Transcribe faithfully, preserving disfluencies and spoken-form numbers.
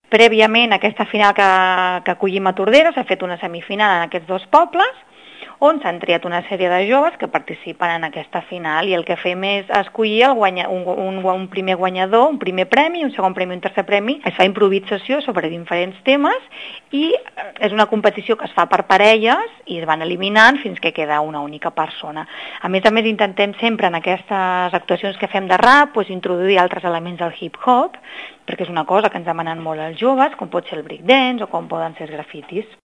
Prèviament a aquesta final que, que acollim a Tordera s'ha fet una semifinal en aquests dos pobles, on s'han triat una sèrie de joves que participen en aquesta final i el que fem és escollir el guanya, un, un, un primer guanyador, un primer premi, un segon premi i un tercer premi. Es fa improvisació sobre diferents temes i és una competició que es fa per parelles i es van eliminant fins que queda una única persona. A més a més intentem sempre en aquestes actuacions que fem de rap pues, introduir altres elements del hip-hop perquè és una cosa que ens demanen molt els joves, com pot ser el breakdance o com poden ser els grafitis.